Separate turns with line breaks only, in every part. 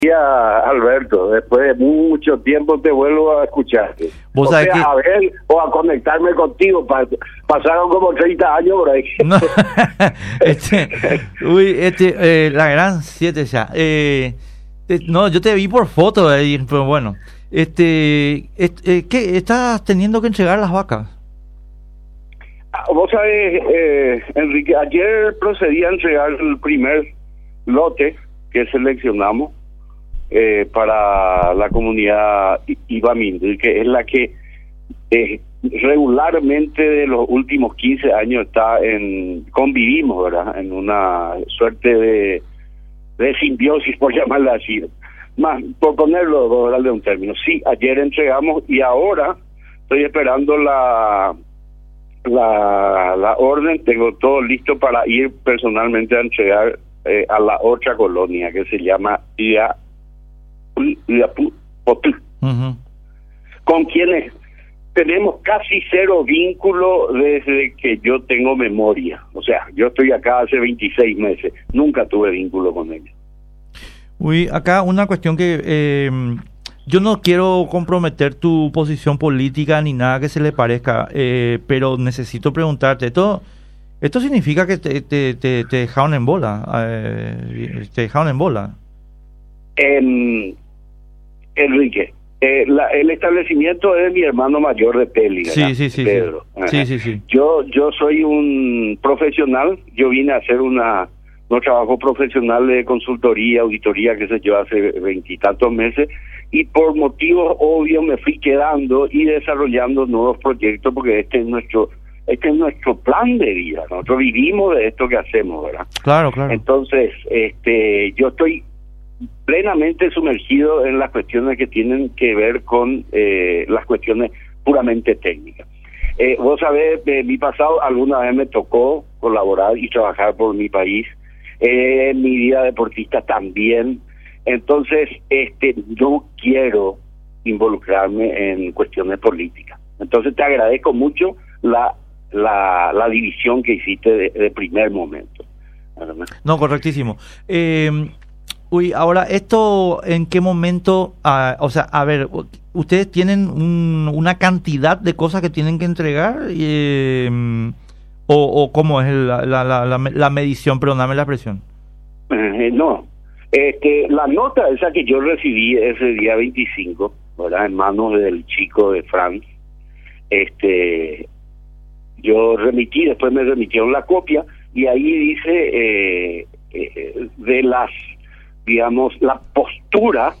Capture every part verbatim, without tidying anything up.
Ya, Alberto, después de mucho tiempo te vuelvo a escuchar.
¿Vos
o
sabés
sea,
que...
a ver, o a conectarme contigo. Pa pasaron como treinta años por ahí.
No, este, uy, este, eh, la gran siete ya. Eh, eh, no, yo te vi por foto ahí, pero bueno. Este, este eh, ¿qué? ¿Estás teniendo que entregar las vacas?
Ah, vos sabés, eh, Enrique, ayer procedí a entregar el primer lote que seleccionamos eh, para la comunidad Ibamindri, que es la que eh, regularmente de los últimos quince años está en, convivimos, ¿verdad? En una suerte de, de simbiosis, por llamarla así. Más, por ponerlo, por darle un término. Sí, ayer entregamos y ahora estoy esperando la... La, la orden, tengo todo listo para ir personalmente a entregar eh, a la otra colonia que se llama Ia, Iapú, Potú,
Uh-huh.
con quienes tenemos casi cero vínculo desde que yo tengo memoria. O sea, yo estoy acá hace veintiséis meses, nunca tuve vínculo con ellos.
Uy, acá una cuestión que eh, yo no quiero comprometer tu posición política ni nada que se le parezca, eh, pero necesito preguntarte, ¿esto esto significa que te, te, te, te dejaron en bola? Eh, ¿Te dejaron en bola?
Eh, Enrique, eh, la, el establecimiento es de mi hermano mayor de Peli, ¿verdad?
Sí, sí, sí.
Pedro.
Sí, sí, sí.
Yo, yo soy un profesional, yo vine a hacer una... no trabajo profesional de consultoría, auditoría, que sé yo, hace veintitantos meses, y por motivos obvios me fui quedando y desarrollando nuevos proyectos, porque este es nuestro este es nuestro plan de vida. Nosotros vivimos de esto que hacemos, ¿verdad?
Claro, claro.
Entonces, este, yo estoy plenamente sumergido en las cuestiones que tienen que ver con eh, las cuestiones puramente técnicas. Eh, vos sabés, de mi pasado alguna vez me tocó colaborar y trabajar por mi país. Eh, mi vida deportista también. Entonces, este, yo quiero involucrarme en cuestiones políticas. Entonces, te agradezco mucho la la, la división que hiciste de, de primer momento.
No, correctísimo. Eh, uy, ahora, ¿esto en qué momento? Ah, o sea, a ver, ¿ustedes tienen un, una cantidad de cosas que tienen que entregar? Eh, o, ¿O cómo es la, la, la, la, la medición? Perdóname la expresión.
Eh, no. Este, la nota esa que yo recibí ese día veinticinco, ¿verdad? En manos del chico de France, este, yo remití, después me remitieron la copia, y ahí dice eh, eh, de las, digamos, la postura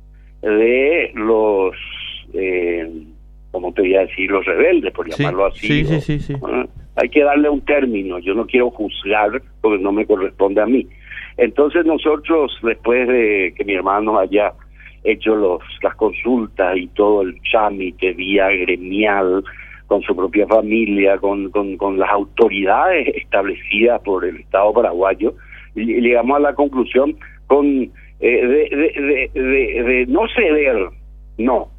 de los, eh, ¿cómo te voy a decir? Los rebeldes, por llamarlo
sí,
así.
Sí,
o,
sí, sí, sí.
¿eh? Hay que darle un término, yo no quiero juzgar porque no me corresponde a mí. Entonces nosotros, después de que mi hermano haya hecho los, las consultas y todo el trámite vía gremial, con su propia familia, con, con, con las autoridades establecidas por el Estado paraguayo, llegamos a la conclusión con eh, de, de, de, de, de no ceder, no.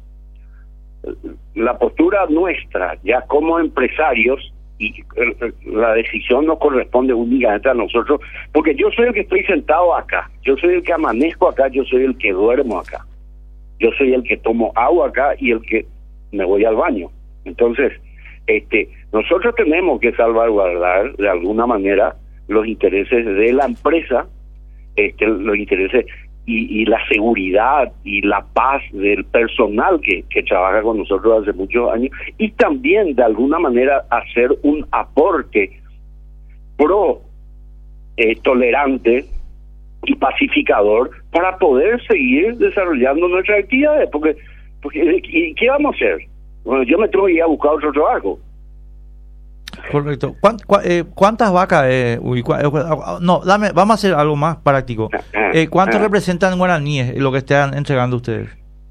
La postura nuestra, ya como empresarios, y la decisión no corresponde únicamente a nosotros, porque yo soy el que estoy sentado acá, yo soy el que amanezco acá, yo soy el que duermo acá, yo soy el que tomo agua acá y el que me voy al baño. Entonces, este, nosotros tenemos que salvaguardar de alguna manera los intereses de la empresa, este, los intereses y, y la seguridad y la paz del personal que, que trabaja con nosotros hace muchos años, y también de alguna manera hacer un aporte pro eh, tolerante y pacificador para poder seguir desarrollando nuestras actividades, porque, porque ¿y qué vamos a hacer? Bueno, yo me tengo que ir a buscar otro trabajo.
Correcto. ¿Cuánt, cu eh, ¿Cuántas vacas? Eh, uy, cu eh, no, dame, vamos a hacer algo más práctico. Eh, ¿Cuántos
ah.
representan guaraníes lo que están entregando ustedes?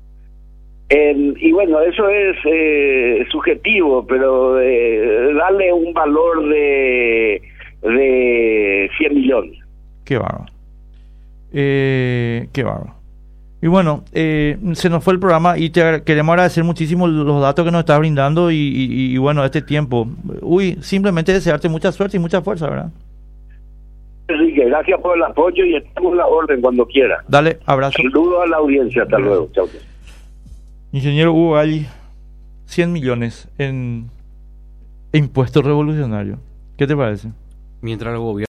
Eh, y bueno, eso es eh, subjetivo, pero eh, darle un valor de, de cien millones.
Qué bárbaro. Eh, qué bárbaro. Y bueno, eh, se nos fue el programa y te queremos agradecer muchísimo los datos que nos estás brindando y, y, y bueno, este tiempo. Uy, simplemente desearte mucha suerte y mucha fuerza, ¿verdad?
Enrique, gracias por el apoyo y estamos a la orden cuando quiera.
Dale, abrazo.
Saludos a la audiencia, hasta luego. Chao.
Ingeniero Hugo Galli, cien millones en impuesto revolucionario. ¿Qué te parece?
Mientras el gobierno